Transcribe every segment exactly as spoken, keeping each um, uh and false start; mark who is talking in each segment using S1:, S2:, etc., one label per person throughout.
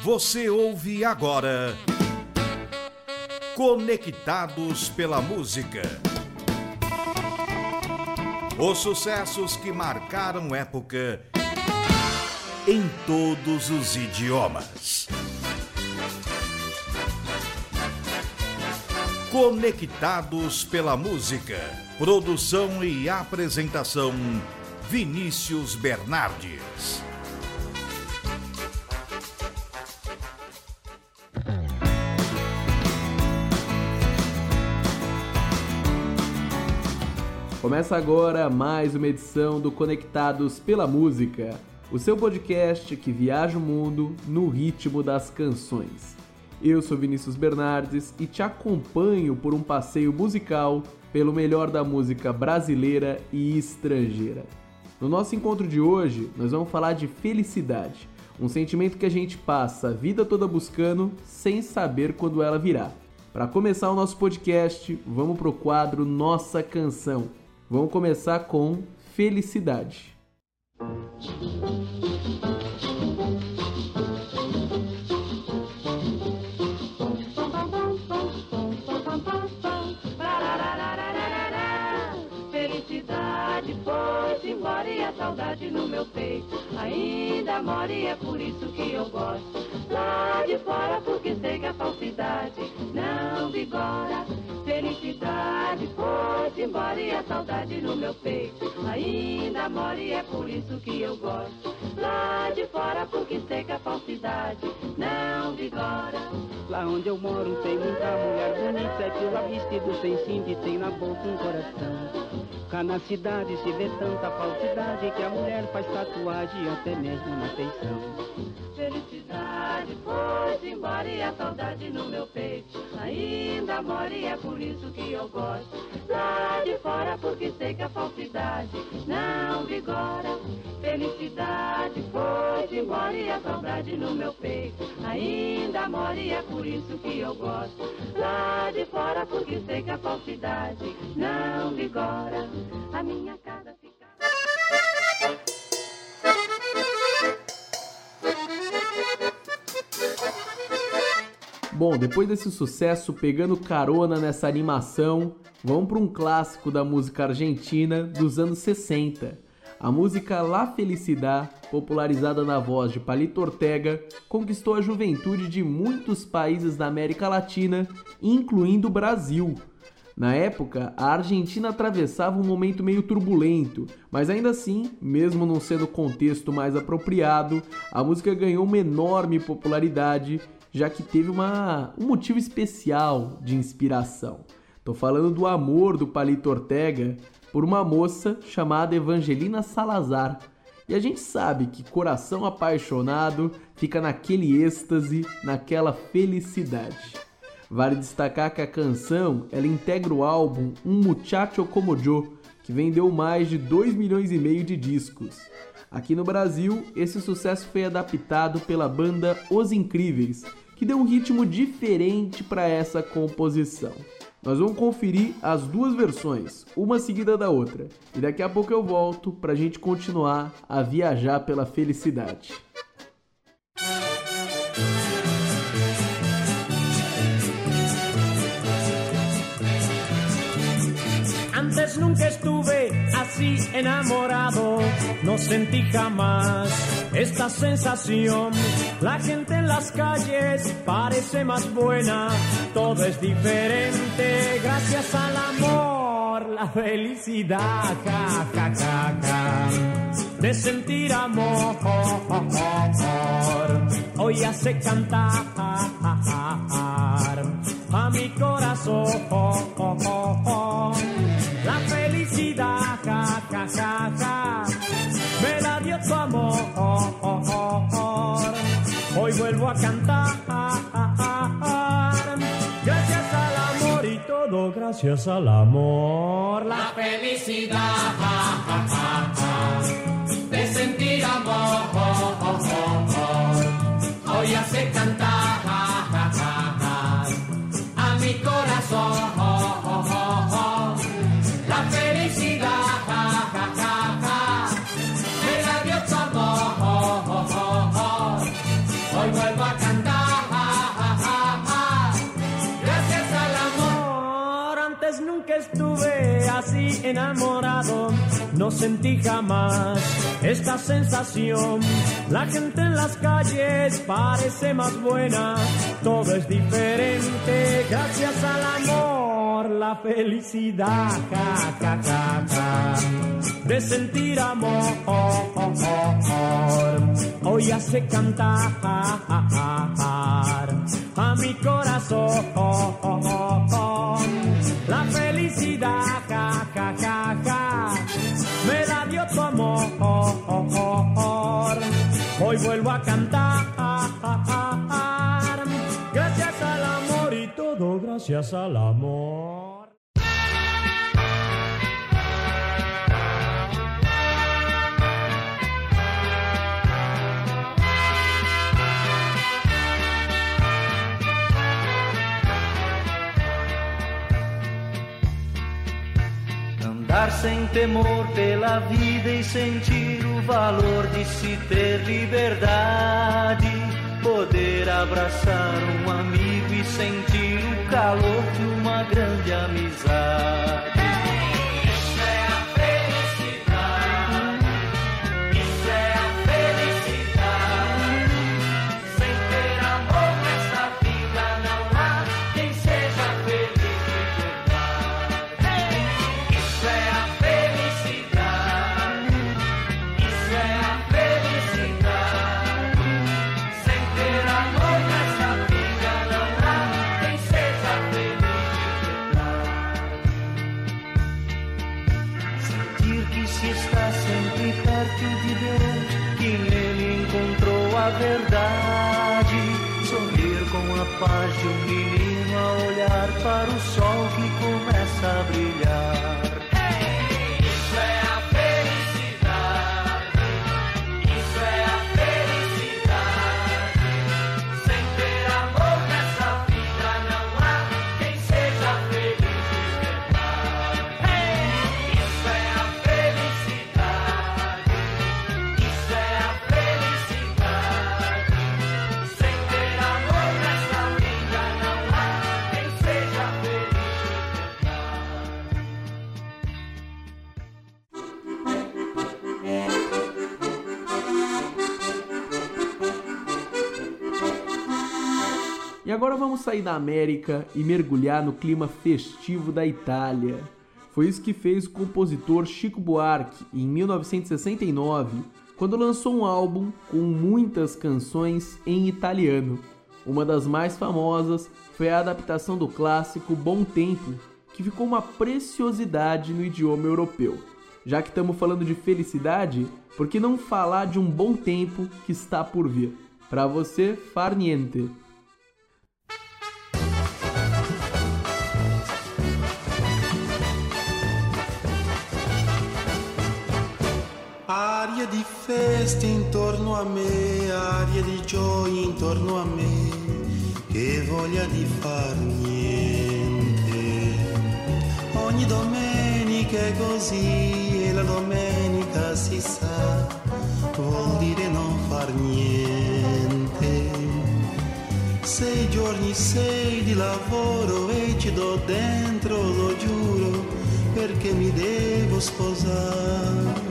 S1: Você ouve agora Conectados pela Música. Os sucessos que marcaram época em todos os idiomas. Conectados pela Música. Produção e apresentação Vinícius Bernardes.
S2: Começa agora mais uma edição do Conectados pela Música, o seu podcast que viaja o mundo no ritmo das canções. Eu sou Vinícius Bernardes e te acompanho por um passeio musical pelo melhor da música brasileira e estrangeira. No nosso encontro de hoje, nós vamos falar de felicidade, um sentimento que a gente passa a vida toda buscando sem saber quando ela virá. Para começar o nosso podcast, vamos pro quadro Nossa Canção. Vamos começar com Felicidade.
S3: Felicidade foi-se embora e a saudade no meu peito ainda mora e é por isso que eu gosto lá de fora, porque sei que a falsidade não vigora. Felicidade foi-se embora e a saudade no meu peito ainda mora e é por isso que eu gosto lá de fora, porque sei que a falsidade não vigora.
S4: Lá onde eu moro tem muita mulher bonita, é que lá vestido sem cinto e tem na boca um coração. Cá na cidade se vê tanta falsidade que a mulher faz tatuagem até mesmo na feição.
S3: Felicidade foi-se embora e a saudade no meu peito ainda mora e é por isso que eu gosto lá de fora, porque sei que a falsidade não vigora. Felicidade foi-se embora e a saudade no meu peito ainda mora e é por isso que eu gosto lá de fora, porque sei que a falsidade não vigora. A minha casa fica...
S2: Bom, depois desse sucesso, pegando carona nessa animação, vamos para um clássico da música argentina dos anos sessenta. A música La Felicidad, popularizada na voz de Palito Ortega, conquistou a juventude de muitos países da América Latina, incluindo o Brasil. Na época, a Argentina atravessava um momento meio turbulento, mas ainda assim, mesmo não sendo o contexto mais apropriado, a música ganhou uma enorme popularidade, já que teve uma, um motivo especial de inspiração. Tô falando do amor do Palito Ortega por uma moça chamada Evangelina Salazar. E a gente sabe que coração apaixonado fica naquele êxtase, naquela felicidade. Vale destacar que a canção ela integra o álbum Um Muchacho Como Yo, que vendeu mais de dois milhões e meio de discos. Aqui no Brasil, esse sucesso foi adaptado pela banda Os Incríveis, que deu um ritmo diferente para essa composição. Nós vamos conferir as duas versões, uma seguida da outra, e daqui a pouco eu volto para a gente continuar a viajar pela felicidade.
S5: Antes nunca estuve así enamorado, no sentí jamás esta sensación. La gente en las calles parece más buena, todo es diferente gracias al amor, la felicidad, ja, ja, ja, ja, de sentir amor, hoy hace cantar a mi corazón. La felicidad, ja, ja, ja, ja, me la dio tu amor. Hoy vuelvo a cantar, gracias al amor y todo gracias al amor. La felicidad, ja, ja, ja, ja, de sentir amor. Hoy hace cantar, ja, ja, ja, ja, a mi corazón. La felicidad, ja, ja, ja, ja, me la dio tu amor. Hoy vuelvo a cantar. enamorado, no sentí jamás esta sensación. La gente en las calles parece más buena, todo es diferente gracias al amor, la felicidad, ja, ja, ja, ja, de sentir amor. Hoy hace cantar a mi corazón la felicidad, ja, ja, ja, ja, me la dio tu amor. Hoy vuelvo a cantar gracias al amor y todo gracias al amor.
S6: Andar sem temor pela vida e sentir o valor de se ter liberdade, poder abraçar um amigo e sentir o calor de uma grande amizade. Isso é a felicidade, isso é a felicidade. Sem ter amor nessa vida não há quem seja feliz de verdade. Isso é a felicidade, isso é a felicidade. Sem ter amor nessa vida não há quem seja feliz de verdade. Sentir que se está sempre perto de Deus, que nele encontrou a verdade. Sorrir com a paz de um menino a olhar para o sol que começa a brilhar. Isso é a felicidade, isso é a felicidade. Sem ter amor nessa vida não há quem seja feliz de verdade. Isso é a felicidade, isso é a felicidade. Sem ter amor nessa vida não há quem seja feliz de verdade.
S2: E agora vamos sair da América e mergulhar no clima festivo da Itália. Foi isso que fez o compositor Chico Buarque em mil novecentos e sessenta e nove, quando lançou um álbum com muitas canções em italiano. Uma das mais famosas foi a adaptação do clássico Bom Tempo, que ficou uma preciosidade no idioma europeu. Já que estamos falando de felicidade, por que não falar de um bom tempo que está por vir? Para você, far niente.
S7: Aria di festa intorno a me, aria di gioia intorno a me, che voglia di far niente. Ogni domenica è così e la domenica si sa, vuol dire non far niente. Sei giorni, sei di lavoro e ci do dentro, lo giuro, perché mi devo sposare.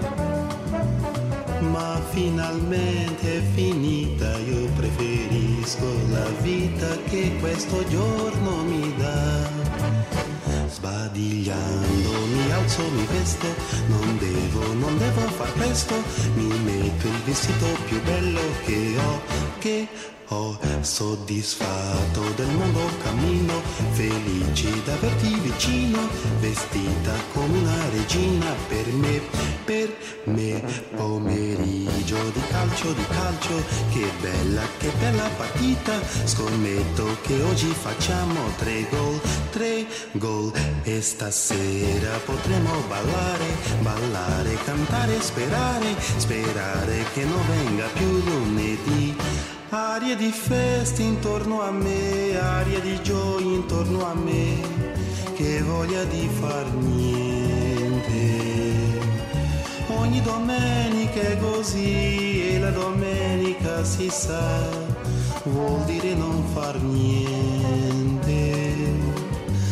S7: Ma finalmente è finita, io preferisco la vita che questo giorno mi dà. Sbadigliando mi alzo, mi vesto, non devo, non devo far presto, mi metto il vestito più bello che ho, che ho. Soddisfatto del mondo cammino, felice d'averti vicino, vestita come una regina per me, per me. Pomeriggio di calcio, di calcio, che bella, che bella partita, scommetto che oggi facciamo tre gol, tre gol. E stasera potremo ballare, ballare, cantare, sperare, sperare che non venga più lunedì. Aria di festa intorno a me, aria di gioia intorno a me, che voglia di far niente. Ogni domenica è così e la domenica si sa, vuol dire non far niente. La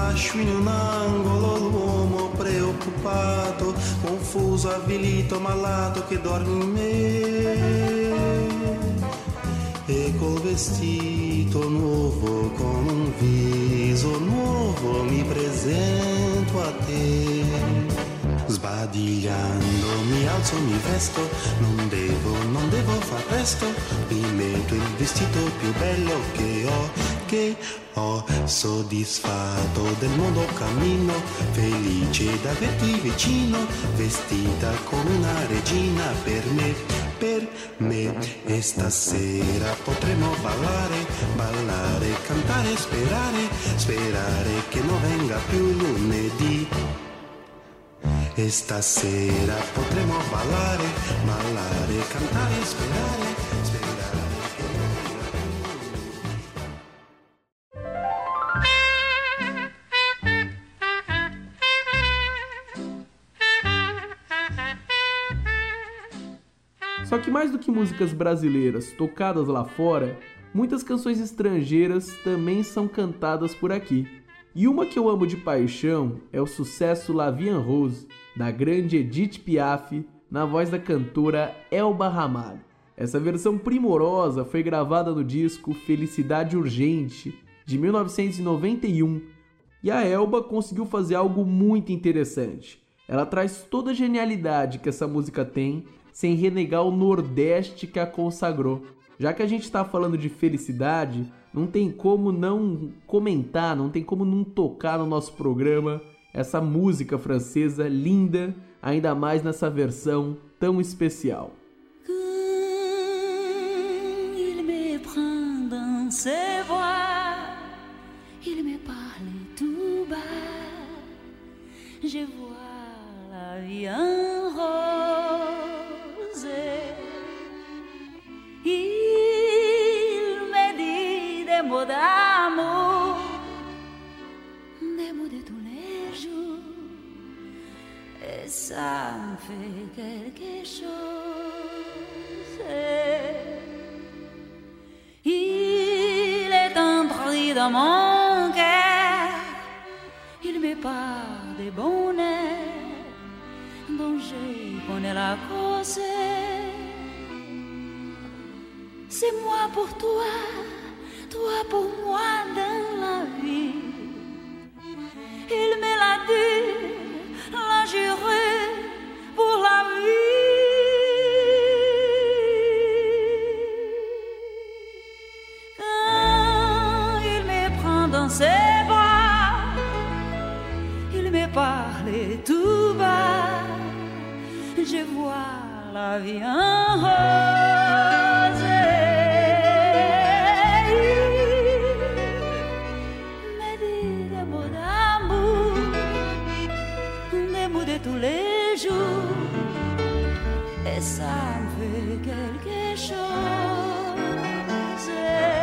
S7: lascio in un angolo l'uomo preoccupato, confuso, avvilito, malato che dorme in me. E col vestito nuovo, con un viso nuovo, mi presento a te. Sbadigliando mi alzo, mi vesto, non devo, non devo far presto, mi metto il vestito più bello che ho, che ho, soddisfatto del mondo cammino, felice d'averti vicino, vestita come una regina per me, per me. E stasera potremo ballare, ballare, cantare, sperare, sperare che non venga più lunedì. E stasera potremo ballare, ballare, cantare, sperare, sperare che non venga
S2: più. Só que mais do que músicas brasileiras tocadas lá fora, muitas canções estrangeiras também são cantadas por aqui. E uma que eu amo de paixão é o sucesso La Vie en Rose, da grande Edith Piaf, na voz da cantora Elba Ramalho. Essa versão primorosa foi gravada no disco Felicidade Urgente, de mil novecentos e noventa e um, e a Elba conseguiu fazer algo muito interessante. Ela traz toda a genialidade que essa música tem, sem renegar o Nordeste que a consagrou. Já que a gente está falando de felicidade, não tem como não comentar, não tem como não tocar no nosso programa essa música francesa linda, ainda mais nessa versão tão especial.
S8: Il me prend dans ses bras, il me parle tout bas, je vois la vie en rose. Il me dit des mots d'amour, des mots de tous les jours, et ça me fait quelque chose. Il est entré dans mon cœur, il me parle des bonheurs dont je connais la cause. C'est moi pour toi, toi pour moi dans la vie. Il me l'a dit, l'a juré pour la vie. Quand il me prend dans ses bras, il me parle tout bas, je vois la vie en rose. De tous les jours, et ça me fait quelque chose.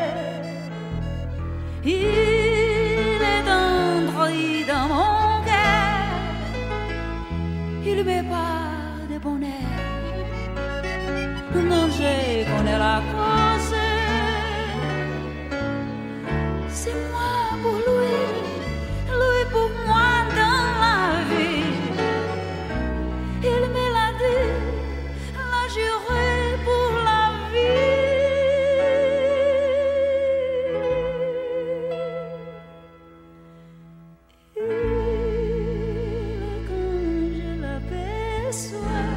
S8: Il est entré dans mon cœur, il me parle de bonheur dont je connais la cause. C'est moi pour lui, lui pour moi dans la vie. Il me l'a dit, l'a juré pour la vie. Et quand je l'aperçois,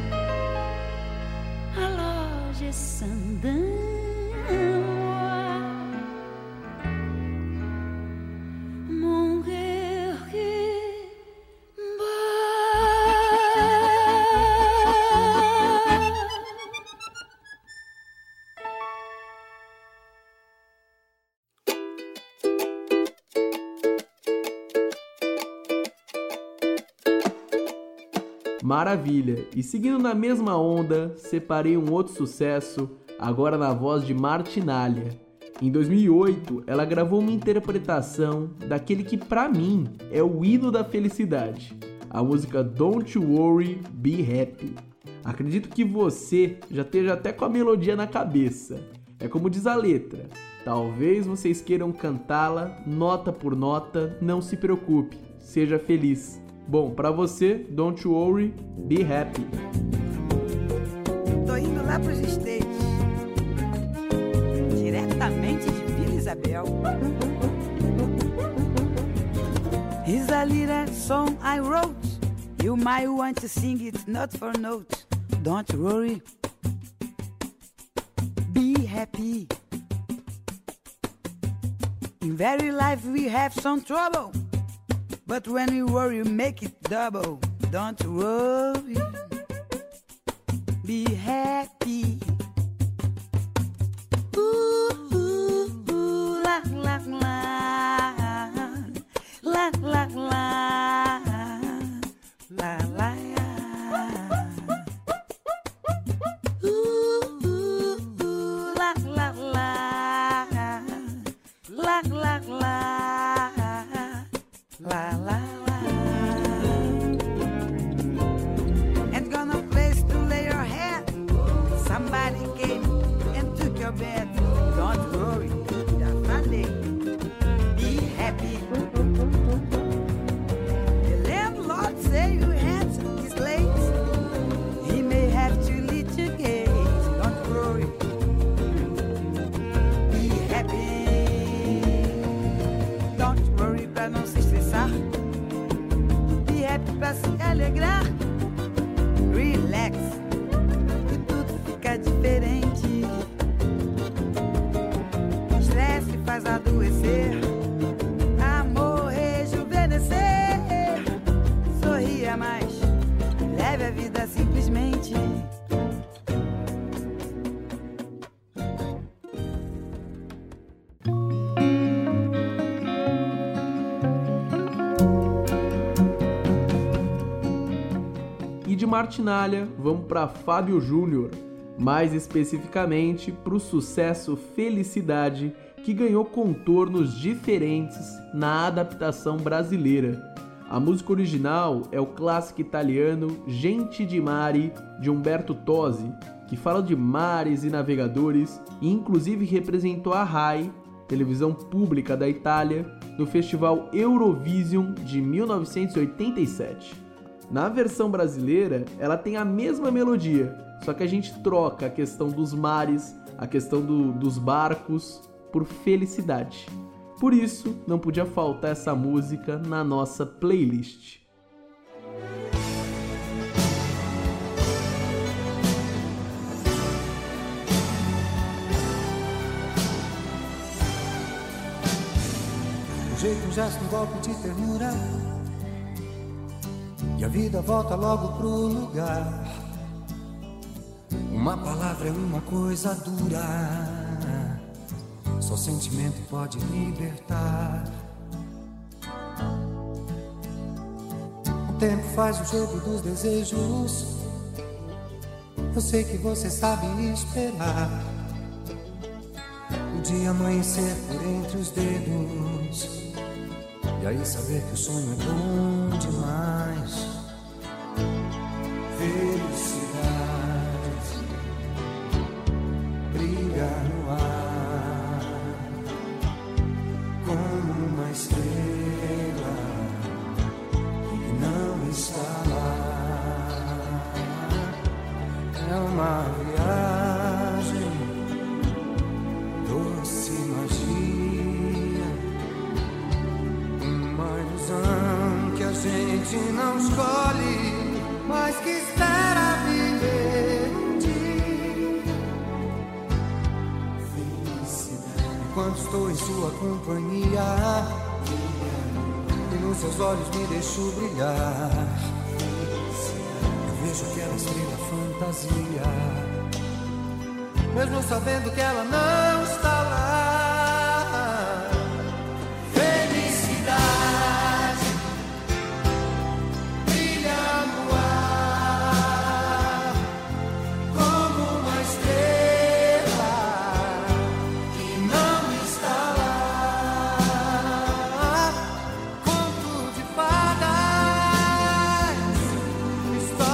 S8: alors je sens dans moi mon cœur qui
S2: Maravilha! E seguindo na mesma onda, separei um outro sucesso, agora na voz de Martinália. Em dois mil e oito, ela gravou uma interpretação daquele que pra mim é o hino da felicidade, a música Don't You Worry, Be Happy. Acredito que você já esteja até com a melodia na cabeça. É como diz a letra: Talvez vocês queiram cantá-la nota por nota, não se preocupe, seja feliz. Bom, pra você, Don't Worry, Be Happy.
S9: Tô indo lá pros States, diretamente de Vila Isabel. Here's a little song I wrote. You might want to sing it note for note. Don't worry, be happy. In very life we have some trouble, but when we worry, make it double. Don't worry, be happy. Ooh, ooh, ooh, la, la, la, la, la, la, la, la. Ooh, ooh, ooh, la, la, la, la, la, la, la, la. And gonna place to lay your head. Somebody came and took your bed. Don't worry, just Sunday. Be happy. The landlord say you had his late. He may have to litigate. Don't worry. Be happy. Don't worry pra não se estressar. Be happy pra se alegrar. Relax. E tudo fica diferente. Estresse faz adoecer. Amor rejuvenescer. Sorria mais. Leve a vida simplesmente.
S2: E de Martinália, vamos para Fábio Júnior, mais especificamente para o sucesso Felicidade, que ganhou contornos diferentes na adaptação brasileira. A música original é o clássico italiano Gente di Mare, de Umberto Tozzi, que fala de mares e navegadores e inclusive representou a RAI, televisão pública da Itália, no Festival Eurovision de mil novecentos e oitenta e sete. Na versão brasileira, ela tem a mesma melodia, só que a gente troca a questão dos mares, a questão do, dos barcos, por felicidade. Por isso, não podia faltar essa música na nossa playlist.
S6: Um jeito, um gesto, um golpe de ternura, e a vida volta logo pro lugar. Uma palavra é uma coisa dura, só sentimento pode libertar. O tempo faz o jogo dos desejos, eu sei que você sabe esperar. O dia amanhecer por entre os dedos, e aí saber que o sonho é bom demais. Felicidade brilha no ar como uma estrela que não está lá. É uma viagem, doce magia, uma ilusão que a gente não escolhe, mas que espera viver um dia. Felicidade. Enquanto estou em sua companhia, e nos seus olhos me deixo brilhar, eu vejo aquela estrela fantasia, mesmo sabendo que ela não está lá.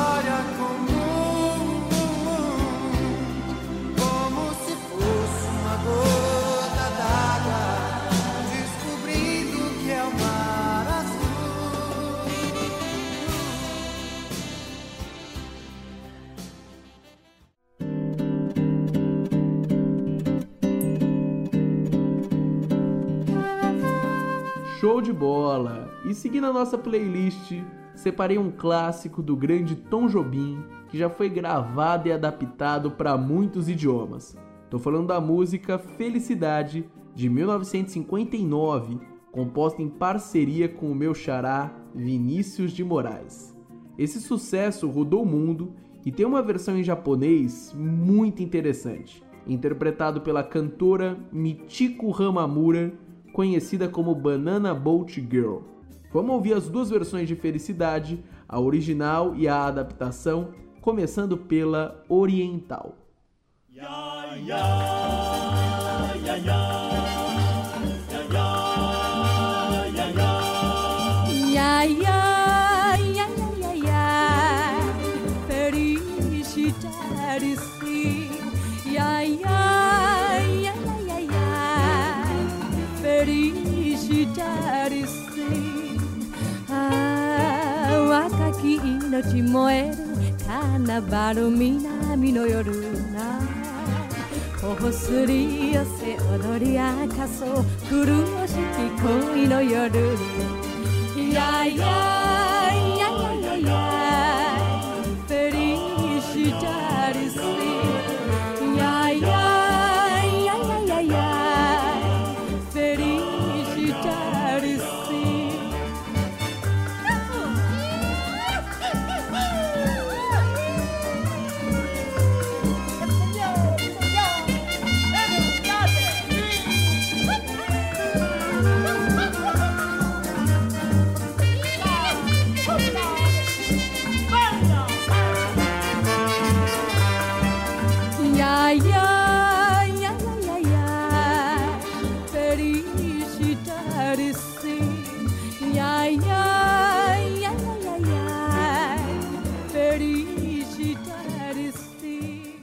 S6: Uma
S2: Show de bola! E seguindo a nossa playlist, separei um clássico do grande Tom Jobim, que já foi gravado e adaptado para muitos idiomas. Tô falando da música Felicidade, de mil novecentos e cinquenta e nove, composta em parceria com o meu xará Vinícius de Moraes. Esse sucesso rodou o mundo e tem uma versão em japonês muito interessante, interpretado pela cantora Michiko Hamamura, conhecida como Banana Boat Girl. Vamos ouvir as duas versões de Felicidade, a original e a adaptação, começando pela oriental.
S5: Ya, ya, ya, ya.
S8: Ya, ya, ya, ya, ya, felicidade sim. Ya, ya, ya, ya, ya, felicidade sim. Ah, wakaki inochi moeru kanabaru minami no yoru na. Oho suri yose odori akaso kuru o shiki koi no yoru. Ya, ya, ya, ya, ya, felicidade sim. Ya, ya, ya, ya, ya, felicidade sim. Ya, ya, ya, ya, ya, felicidade sim. Ya, ya, ya, ya, ya, felicidade sim.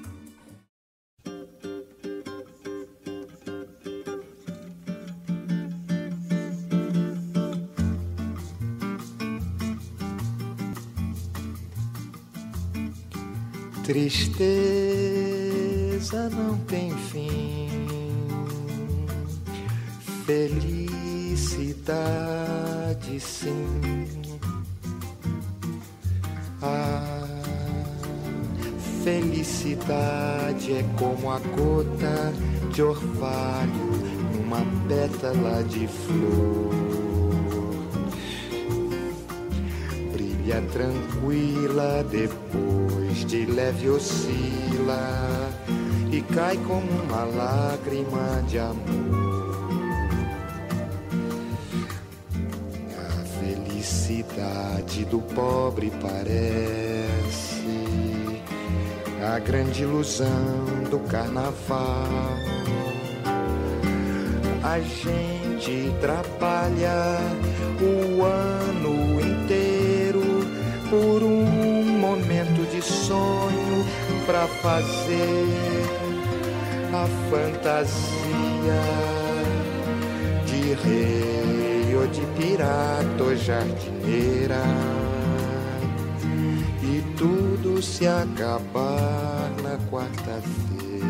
S6: Tristeza não tem fim, felicidade sim. A felicidade é como a gota de orvalho numa pétala de flor. Brilha tranquila, depois de leve oscila e cai como uma lágrima de amor. A felicidade do pobre parece a grande ilusão do carnaval. A gente trabalha o ano inteiro por um momento de sonho pra fazer a fantasia de rei ou de pirata ou jardineira, e tudo se acabar na quarta-feira.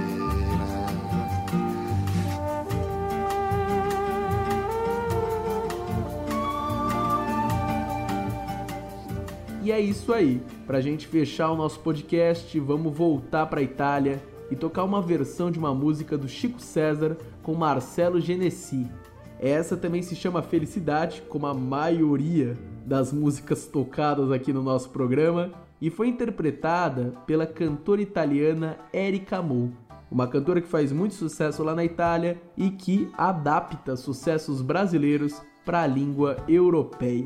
S2: E é isso aí, pra gente fechar o nosso podcast, vamos voltar pra Itália e tocar uma versão de uma música do Chico César com Marcelo Genesi. Essa também se chama Felicidade, como a maioria das músicas tocadas aqui no nosso programa, e foi interpretada pela cantora italiana Erika Moe, uma cantora que faz muito sucesso lá na Itália e que adapta sucessos brasileiros para a língua europeia.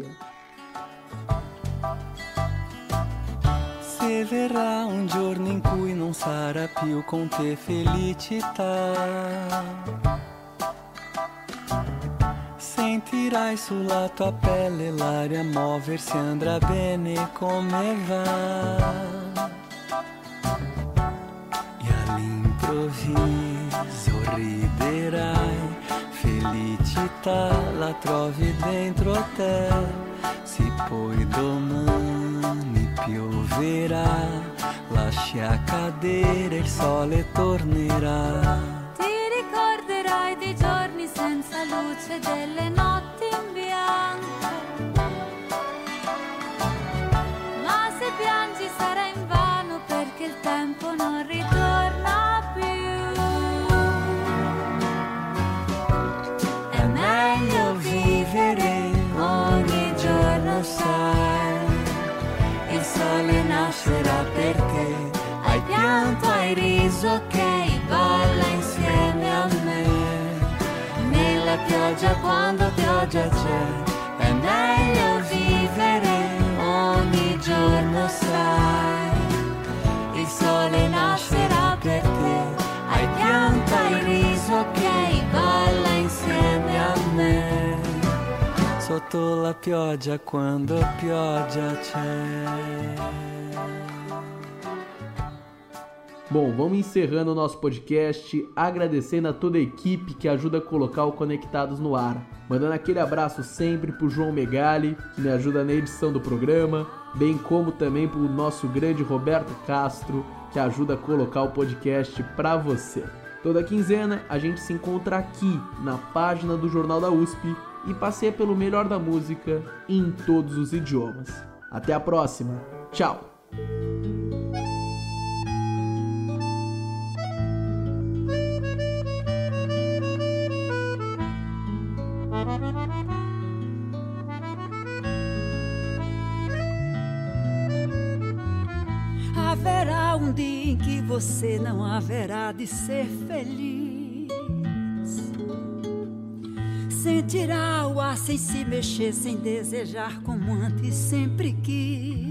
S10: Se verrà un giorno in cui non sarà più con te felicità, sentirai sulla tua pelle l'aria muoversi, andrà bene come va, e all'improvviso riderai, felicità la trovi dentro te, se poi domani pioverà, lascia cadere il sole tornerà.
S8: Ti ricorderai dei giorni giorni senza luce, delle notti in bianco. Ma se piangi sarà invano, perché il tempo non ritorna più. È meglio vivere ogni giorno, sai, il sole nascerà per te. Hai pianto, hai riso, ok, balla insieme a me. Nella pioggia, quando pioggia c'è, è meglio vivere ogni giorno, sai, il sole nascerà per te. Hai pianto, hai riso, ok, balla insieme a me.
S10: Sotto la pioggia, quando pioggia c'è.
S2: Bom, vamos encerrando o nosso podcast, agradecendo a toda a equipe que ajuda a colocar o Conectados no ar. Mandando aquele abraço sempre pro João Megali, que me ajuda na edição do programa, bem como também pro nosso grande Roberto Castro, que ajuda a colocar o podcast pra você. Toda quinzena a gente se encontra aqui na página do Jornal da U S P e passeia pelo melhor da música em todos os idiomas. Até a próxima. Tchau!
S9: Haverá um dia em que você não haverá de ser feliz. Sentirá o ar sem se mexer, sem desejar como antes sempre quis.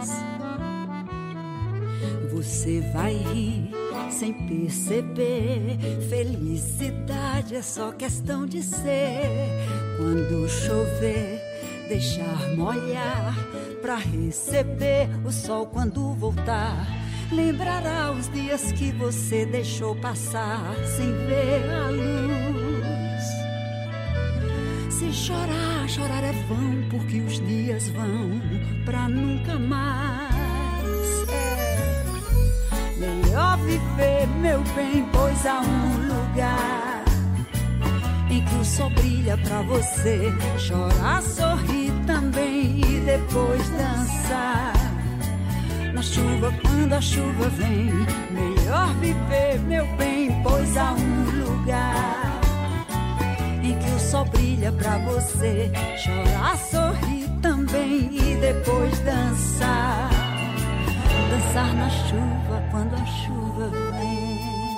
S9: Você vai rir sem perceber. Felicidade é só questão de ser. Quando chover, deixar molhar, pra receber o sol quando voltar. Lembrará os dias que você deixou passar sem ver a luz. Se chorar, chorar é vão, porque os dias vão pra nunca mais. É melhor viver, meu bem, pois há um lugar em que o sol brilha pra você. Chorar, sorrir também e depois dançar. Na chuva, quando a chuva vem, melhor viver, meu bem, pois há um lugar em que o sol brilha pra você. Chorar, sorrir também e depois dançar. Dançar na chuva, quando a chuva vem.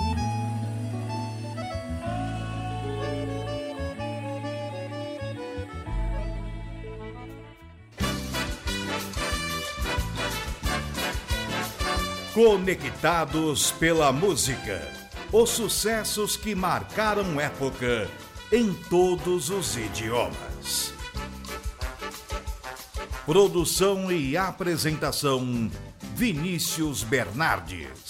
S1: Conectados pela música. Os sucessos que marcaram época em todos os idiomas. Produção e apresentação: Vinícius Bernardes.